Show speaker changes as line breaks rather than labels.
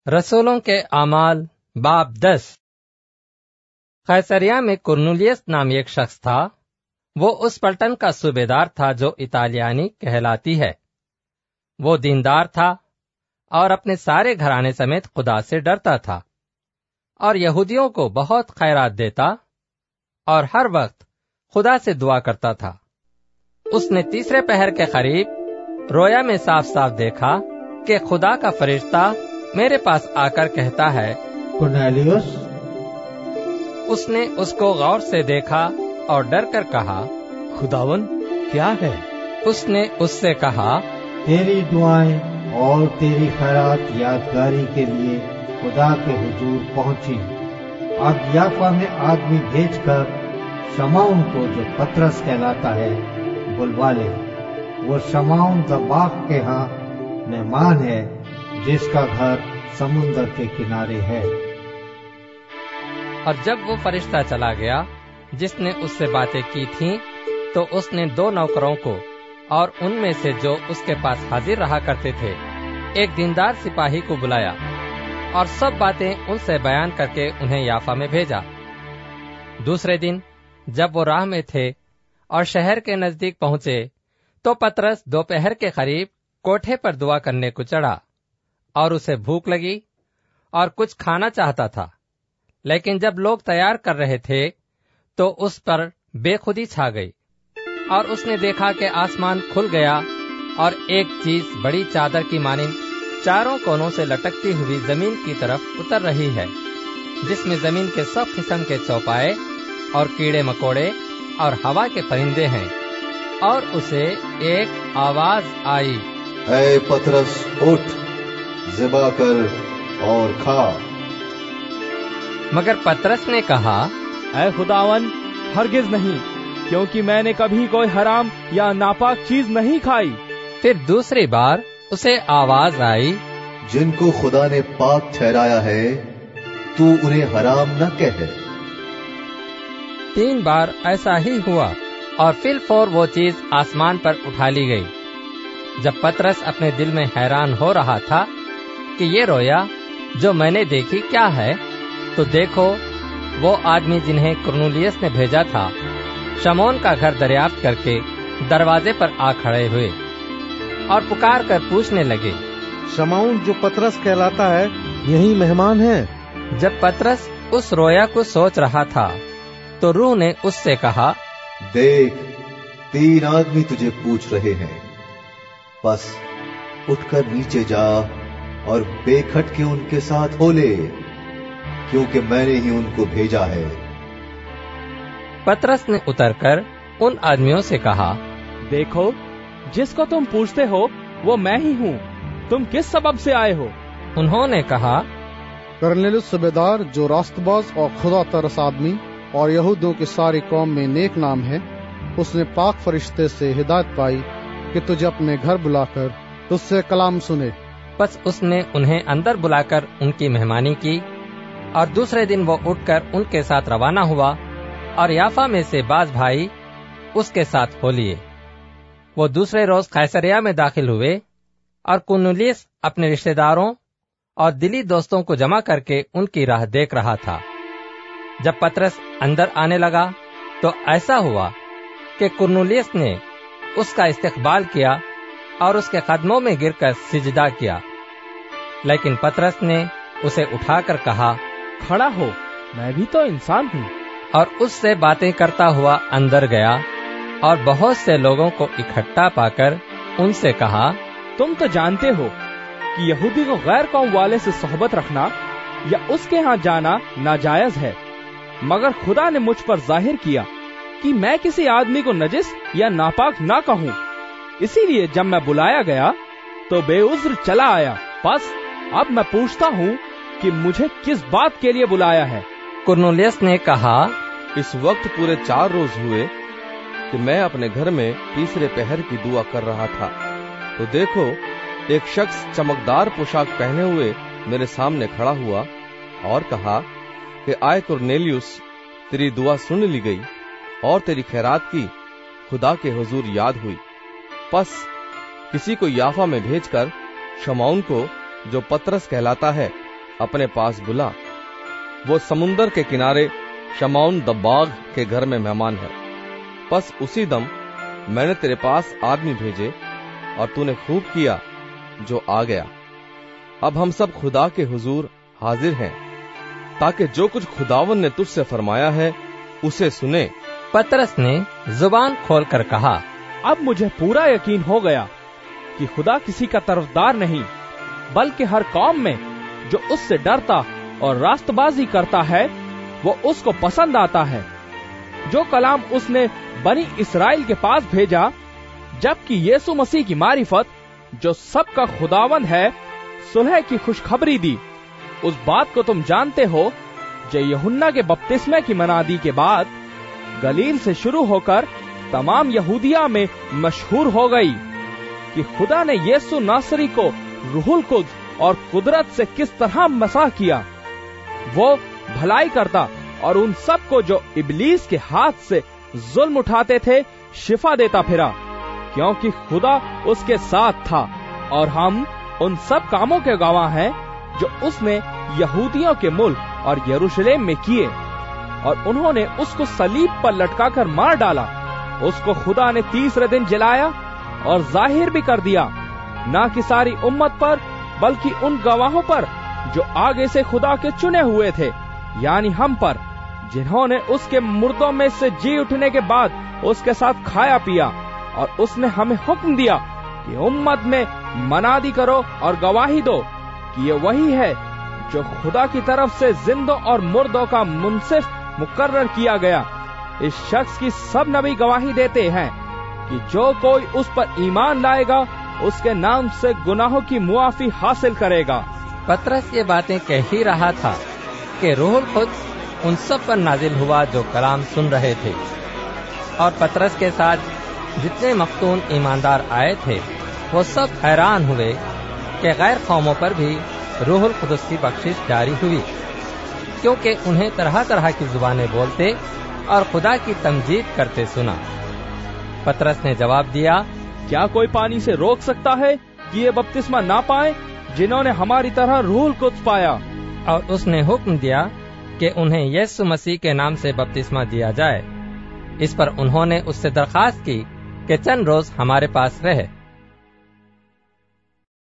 रसूलों के अमाल बाब 10। कैसरिया में कुरनेलियुस नामी एक शख्स था। वो उस पलटन का सूबेदार था जो इतालियानी कहलाती है। वो दीनदार था और अपने सारे घराने समेत खुदा से डरता था और यहूदियों को बहुत खैरात देता और हर वक्त खुदा से दुआ करता था। उसने तीसरे पहर के करीब रोया में साफ साफ देखा कि खुदा का फरिश्ता मेरे पास आकर कहता है,
कुरनेलियुस।
उसने उसको गौर से देखा और डर कर कहा,
खुदावन क्या है?
उसने उससे कहा,
तेरी दुआएं और तेरी खैरात यादगारी के लिए खुदा के हुजूर पहुंची। अब याफा में आदमी भेजकर शमौन को, जो पतरस कहलाता है, बुलवा ले। वो शमौन दबाग के यहाँ मेहमान है, जिसका घर समुंदर के किनारे है।
और जब वो फरिश्ता चला गया जिसने उससे बातें की थीं, तो उसने 2 नौकरों को और उनमें से जो उसके पास हाजिर रहा करते थे एक दीनदार सिपाही को बुलाया और सब बातें उनसे बयान करके उन्हें याफा में भेजा। दूसरे दिन जब वो राह में थे और शहर के नजदीक पहुंचे, तो पतरस दोपहर के करीब कोठे पर दुआ करने को चढ़ा और उसे भूख लगी और कुछ खाना चाहता था। लेकिन जब लोग तैयार कर रहे थे तो उस पर बेखुदी छा गई और उसने देखा कि आसमान खुल गया और एक चीज बड़ी चादर की मानिंद चारों कोनों से लटकती हुई जमीन की तरफ उतर रही है, जिसमें जमीन के सब किस्म के चौपाए और कीड़े मकोड़े और हवा के परिंदे हैं। और उसे एक आवाज आई,
ऐ पतरस, उठ, ज़िबा कर और खा।
मगर पतरस ने कहा,
ऐ खुदावन, हरगिज नहीं, क्योंकि मैंने कभी कोई हराम या नापाक चीज नहीं खाई।
फिर दूसरी बार उसे आवाज आई,
जिनको खुदा ने पाक ठहराया है, तू उन्हें हराम न कह।
3 बार ऐसा ही हुआ और फिर फौर वो चीज आसमान पर उठा ली गई। जब पतरस अपने दिल में हैरान हो रहा था कि ये रोया जो मैंने देखी क्या है, तो देखो वो आदमी जिन्हें कुरनेलियुस ने भेजा था शमौन का घर दरियाफ्त करके दरवाजे पर आ खड़े हुए और पुकार कर पूछने लगे,
शमौन जो पतरस कहलाता है यही मेहमान है?
जब पतरस उस रोया को सोच रहा था तो रूह ने उससे कहा,
देख, 3 आदमी तुझे पूछ रहे हैं। बस उठकर नीचे जा और बेखटके उनके साथ हो ले, क्योंकि मैंने ही उनको भेजा है।
पतरस ने उतरकर उन आदमियों से कहा,
देखो, जिसको तुम पूछते हो वो मैं ही हूँ। तुम किस सबब से आए हो?
उन्होंने कहा,
कुरनेलियुस सूबेदार, जो रास्तबाज और खुदा तरस आदमी और यहूदियों की सारी कौम में नेक नाम है, उसने पाक फरिश्ते से हिदायत पाई कि तुझे अपने घर बुलाकर तुझसे कलाम सुने।
बस उसने उन्हें अंदर बुलाकर उनकी मेहमानी की और दूसरे दिन वो उठकर उनके साथ रवाना हुआ और याफा में से बाज भाई उसके साथ हो लिए। वो दूसरे रोज कैसरिया में दाखिल हुए और कुरनेलियुस अपने रिश्तेदारों और दिली दोस्तों को जमा करके उनकी राह देख रहा था। जब पतरस अंदर आने लगा तो ऐसा हुआ कि कुरनेलियुस ने उसका इस्तकबाल किया और उसके कदमों में गिरकर सिजदा किया। लेकिन पतरस ने उसे उठाकर कहा,
खड़ा हो, मैं भी तो इंसान हूँ।
और उससे बातें करता हुआ अंदर गया और बहुत से लोगों को इकट्ठा पाकर उनसे कहा,
तुम तो जानते हो कि यहूदी को गैर कौम वाले से सोहबत रखना या उसके यहाँ जाना नाजायज है, मगर खुदा ने मुझ पर जाहिर किया कि मैं किसी आदमी को नजिस या नापाक ना कहूँ। इसीलिए जब मैं बुलाया गया तो बेउज्र चला आया। बस अब मैं पूछता हूँ कि मुझे किस बात के लिए बुलाया है?
कुरनेलियुस ने कहा,
इस वक्त पूरे 4 रोज हुए कि मैं अपने घर में तीसरे पहर की दुआ कर रहा था, तो देखो, एक शख्स चमकदार पोशाक पहने हुए मेरे सामने खड़ा हुआ और कहा कि आए कुरनेलियुस, तेरी दुआ सुन ली गई और तेरी खैरात की खुदा के हुजूर याद हुई। बस किसी को याफा में भेजकर शमौन को, जो पतरस कहलाता है, अपने पास बुला, वो समुन्दर के किनारे शमौन दब्बाग के घर में मेहमान है। बस उसी दम मैंने तेरे पास आदमी भेजे और तूने खूब किया जो आ गया। अब हम सब खुदा के हुजूर हाजिर हैं, ताकि जो कुछ खुदावन ने तुझसे फरमाया है उसे सुने।
पतरस ने जुबान खोलकर कहा,
अब मुझे पूरा यकीन हो गया कि खुदा किसी का तरफदार नहीं, बल्कि हर कौम में जो उससे डरता और रास्तबाजी करता है वो उसको पसंद आता है। जो कलाम उसने बनी इस्राएल के पास भेजा, जबकि यीशु मसीह की मारिफत जो सबका खुदावंद है सुलह की खुशखबरी दी, उस बात को तुम जानते हो जो यूहन्ना के बपतिस्मे की मनादी के बाद गलील से शुरू होकर तमाम यहूदिया में मशहूर हो गई कि खुदा ने यीशु नासरी को रूहुल कुद्स और कुदरत से किस तरह मसाह किया। वो भलाई करता और उन सब को जो इब्लीस के हाथ से जुल्म उठाते थे शिफा देता फिरा, क्योंकि खुदा उसके साथ था। और हम उन सब कामों के गवाह हैं जो उसने यहूदियों के मुल्क और यरूशलेम में किए, और उन्होंने उसको सलीब पर लटकाकर मार डाला। उसको खुदा ने तीसरे दिन जलाया और जाहिर भी कर दिया, न कि सारी उम्मत पर बल्कि उन गवाहों पर जो आगे से खुदा के चुने हुए थे, यानी हम पर, जिन्होंने उसके मुर्दों में से जी उठने के बाद उसके साथ खाया पिया। और उसने हमें हुक्म दिया कि उम्मत में मनादी करो और गवाही दो कि ये वही है जो खुदा की तरफ से जिंदों और मुर्दों का मुंसिफ मुकर्रर किया गया। इस शख्स की सब नबी गवाही देते हैं कि जो कोई उस पर ईमान लाएगा उसके नाम से गुनाहों की मुआफी हासिल करेगा।
पतरस ये बातें कह ही रहा था कि रूहुल कुद्स उन सब पर नाजिल हुआ जो कलाम सुन रहे थे, और पतरस के साथ जितने मख्तून ईमानदार आए थे वो सब हैरान हुए कि गैर कौमों पर भी रूहुल कुद्स की बख्शिश जारी हुई, क्योंकि उन्हें तरह तरह की जुबानें बोलते और खुदा की तमजीद करते सुना। पतरस ने जवाब दिया,
क्या कोई पानी से रोक सकता है कि ये बपतिस्मा ना पाए जिन्होंने हमारी तरह रूहुल कुद्स पाया?
और उसने हुक्म दिया कि उन्हें यीशु मसीह के नाम से बपतिस्मा दिया जाए। इस पर उन्होंने उससे दरखास्त की कि चंद रोज हमारे पास रहे।